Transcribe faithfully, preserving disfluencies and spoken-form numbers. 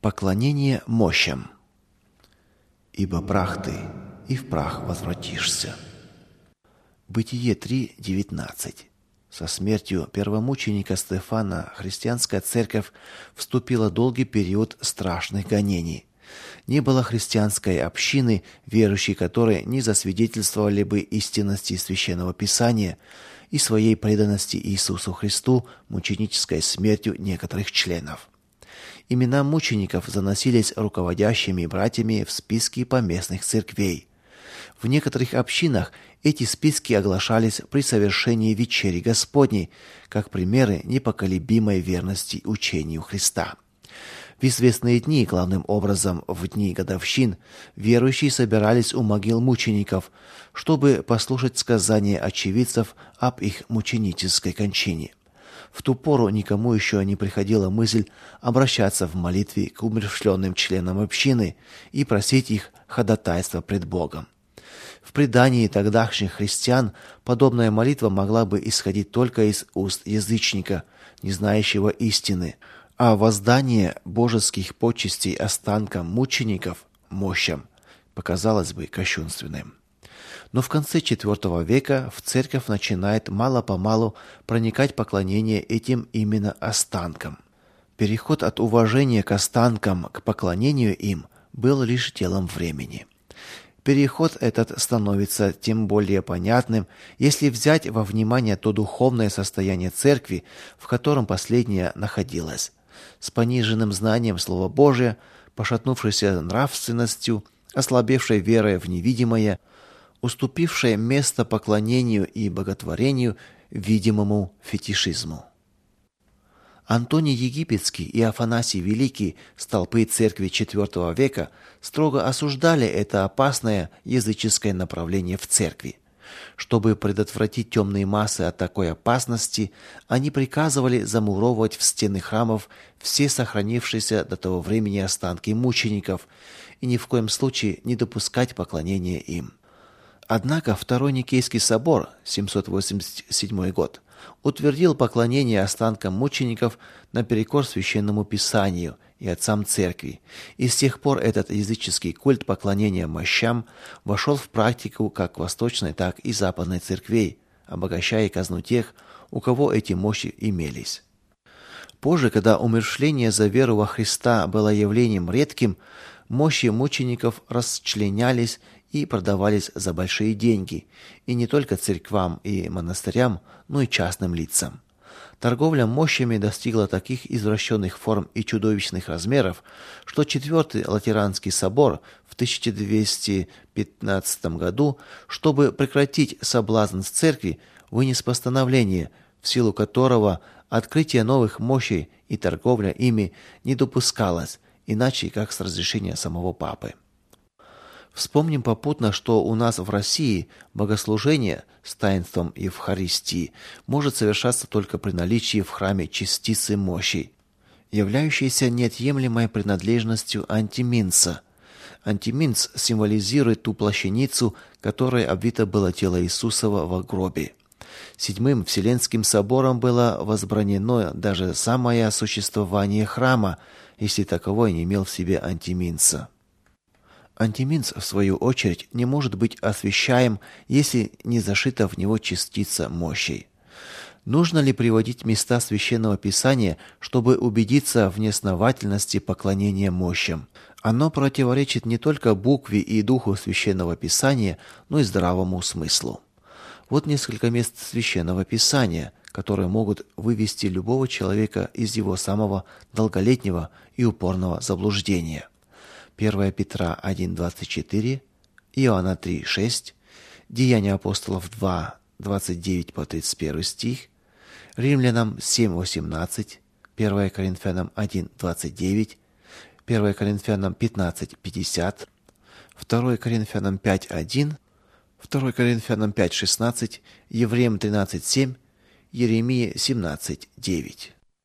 Поклонение мощам. «Ибо прах ты, и в прах возвратишься». Бытие три девятнадцать. Со смертью первомученика Стефана христианская церковь вступила в долгий период страшных гонений. Не было христианской общины, верующей которой не засвидетельствовали бы истинности Священного Писания и своей преданности Иисусу Христу мученической смертью некоторых членов. Имена мучеников заносились руководящими братьями в списки поместных церквей. В некоторых общинах эти списки оглашались при совершении вечери Господней, как примеры непоколебимой верности учению Христа. В известные дни, главным образом в дни годовщин, верующие собирались у могил мучеников, чтобы послушать сказания очевидцев об их мученической кончине. В ту пору никому еще не приходила мысль обращаться в молитве к умерщвленным членам общины и просить их ходатайства пред Богом. В предании тогдашних христиан подобная молитва могла бы исходить только из уст язычника, не знающего истины, а воздание божеских почестей останкам мучеников, мощам, показалось бы кощунственным. Но в конце четвёртого века в церковь начинает мало-помалу проникать поклонение этим именно останкам. Переход от уважения к останкам к поклонению им был лишь делом времени. Переход этот становится тем более понятным, если взять во внимание то духовное состояние церкви, в котором последняя находилась. С пониженным знанием Слова Божия, пошатнувшейся нравственностью, ослабевшей верой в невидимое, уступившей место поклонению и боготворению видимому фетишизму. Антоний Египетский и Афанасий Великий, столпы церкви четвёртого века, строго осуждали это опасное языческое направление в церкви. Чтобы предотвратить темные массы от такой опасности, они приказывали замуровывать в стены храмов все сохранившиеся до того времени останки мучеников и ни в коем случае не допускать поклонения им. Однако Второй Никейский собор, семьсот восемьдесят седьмой год, утвердил поклонение останкам мучеников наперекор священному Писанию и отцам церкви, и с тех пор этот языческий культ поклонения мощам вошел в практику как восточной, так и западной церквей, обогащая казну тех, у кого эти мощи имелись. Позже, когда умерщвление за веру во Христа было явлением редким, мощи мучеников расчленялись и продавались за большие деньги, и не только церквам и монастырям, но и частным лицам. Торговля мощами достигла таких извращенных форм и чудовищных размеров, что Четвертый Латеранский собор в тысяча двести пятнадцатом году, чтобы прекратить соблазн с церкви, вынес постановление, в силу которого открытие новых мощей и торговля ими не допускалось, иначе как с разрешения самого папы. Вспомним попутно, что у нас в России богослужение с таинством Евхаристии может совершаться только при наличии в храме частицы мощей, являющейся неотъемлемой принадлежностью антиминца. Антиминц символизирует ту плащаницу, которой обвито было тело Иисусова во гробе. Седьмым Вселенским собором было возбранено даже самое существование храма, если таковой не имел в себе антиминца. Антиминц, в свою очередь, не может быть освящаем, если не зашита в него частица мощей. Нужно ли приводить места Священного Писания, чтобы убедиться в неосновательности поклонения мощам? Оно противоречит не только букве и духу Священного Писания, но и здравому смыслу. Вот несколько мест Священного Писания, которые могут вывести любого человека из его самого долголетнего и упорного заблуждения. первое Петра один двадцать четыре, Иоанна три шесть, Деяния апостолов два двадцать девять по тридцать первый стих, Римлянам семь восемнадцать, первое Коринфянам один двадцать девять, первое Коринфянам пятнадцать пятьдесят, второе Коринфянам пять один, второе Коринфянам пять шестнадцать, Евреям тринадцать семь, Еремии семнадцать девять.